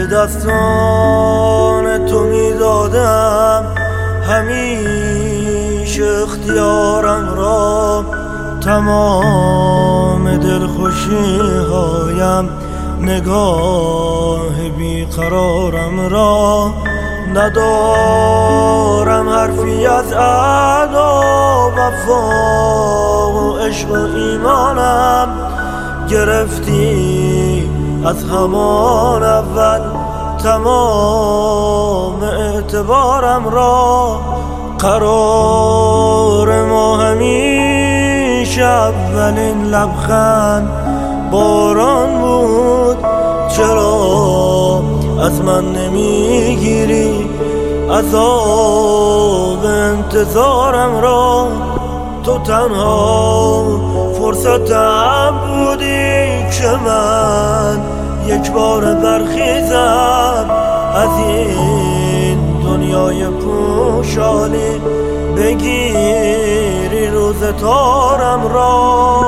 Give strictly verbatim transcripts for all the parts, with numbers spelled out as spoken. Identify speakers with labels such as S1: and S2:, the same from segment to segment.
S1: دستان تو میدادم همیشه اختیارم را، تمام دلخوشی هایم نگاه بیقرارم را. ندارم حرفی از ادا وفا و عشق و ایمانم، گرفتی از همان اول تمام اعتبارم را. قرار ما همیشه اولین لبخند باران بود، چرا از من نمیگیری عذاب انتظارم را؟ تو تنها فرصتم بودی که من یک بار برخیزم از این دنیای پوشالی، بگیری روز تارم را.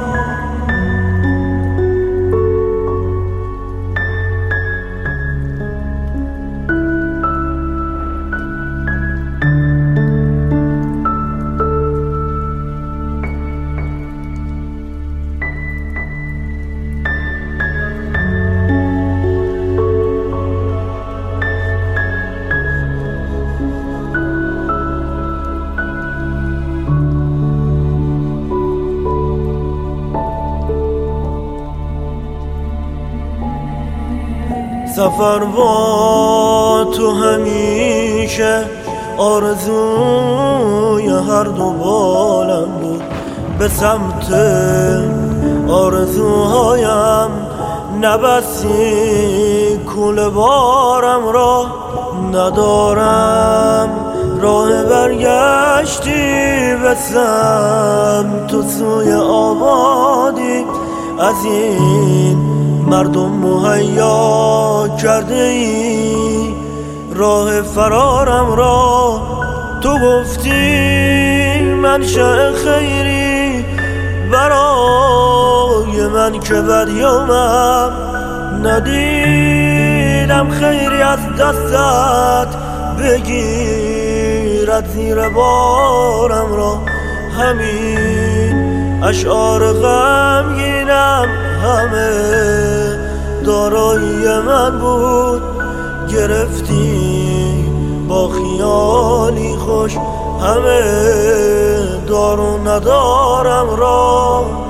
S1: سفر با تو همیشه آرزوی هر دو بالم بود، به سمت آرزوهایم نبستی کوله بارم را. ندارم راه برگشتی به سمت و سوی آبادی، از این مردم مهیا کرده ای راه فرارم را. تو گفتی منشأ خیری برای من که بدیومم، ندیدم خیری از دستت بگیرد زیر بارم را. همین اشعار غمگینم همه دارایی من بود، گرفتی با خیالی خوش همه دار و ندارم را.